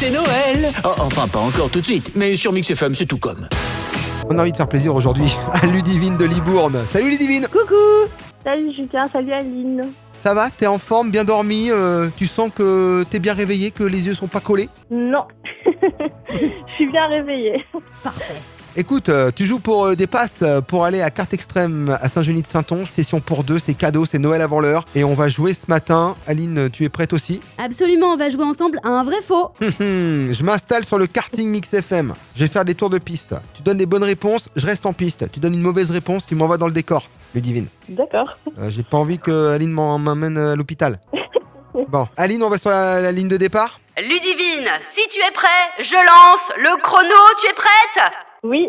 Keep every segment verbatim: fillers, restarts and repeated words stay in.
c'est Noël. Oh, enfin, pas encore tout de suite, mais sur Mix F M, c'est tout comme. On a envie de faire plaisir aujourd'hui à Ludivine de Libourne. Salut Ludivine. Coucou. Salut Julien, salut Aline. Ça va? T'es en forme, bien dormi? euh, Tu sens que t'es bien réveillé, que les yeux sont pas collés? Non, je suis bien réveillée. Parfait. Écoute, euh, tu joues pour euh, des passes euh, pour aller à Carte Extrême à Saint-Genis-de-Saintonge. Session pour deux, c'est cadeau, c'est Noël avant l'heure. Et on va jouer ce matin. Aline, tu es prête aussi? Absolument, on va jouer ensemble à un vrai faux. Je m'installe sur le karting Mix F M. Je vais faire des tours de piste. Tu donnes les bonnes réponses, je reste en piste. Tu donnes une mauvaise réponse, tu m'envoies dans le décor. Ludivine. D'accord. Euh, j'ai pas envie que Aline m'en- m'emmène à l'hôpital. Bon, Aline, on va sur la, la ligne de départ. Ludivine, si tu es prêt, je lance le chrono, tu es prête? Oui.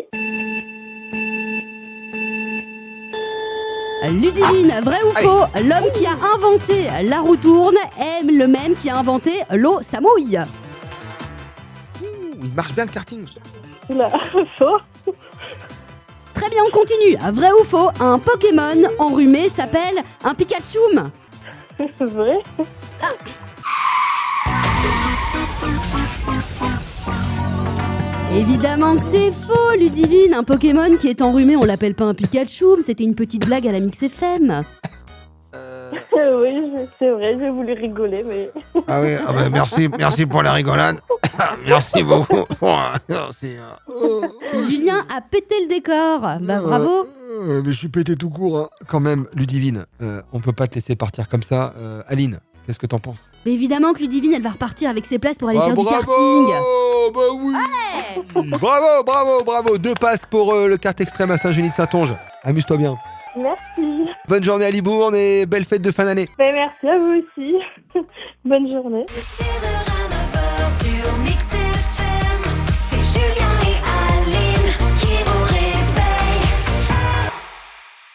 Ludivine, vrai ou Aïe. faux? L'homme qui a inventé la roue tourne est le même qui a inventé l'eau ça mouille. Ouh, il marche bien le karting. Oula, faux. Très bien, on continue. Vrai ou faux? Un Pokémon enrhumé s'appelle un Pikachu. Vrai. Évidemment que c'est faux, Ludivine. Un Pokémon qui est enrhumé, on l'appelle pas un Pikachu. C'était une petite blague à la Mix F M. Oui, je- c'est vrai, j'ai voulu rigoler, mais... Ah oui, ah bah merci, merci pour la rigolade. Merci beaucoup. Merci. Julien a pété le décor. Bah bravo. Euh, mais je suis pété tout court. Hein. Quand même, Ludivine, euh, on peut pas te laisser partir comme ça. Euh, Aline, qu'est-ce que t'en penses? Mais évidemment que Ludivine, elle va repartir avec ses places pour aller Ah, faire du bravo. karting. Bah oui. Bravo, bravo, bravo. Deux passes pour euh, le kart extrême à Saint-Genis-de-Saintonge. Amuse-toi bien. Merci. Bonne journée à Libourne et belle fête de fin d'année. Ben, merci à vous aussi. Bonne journée. This is a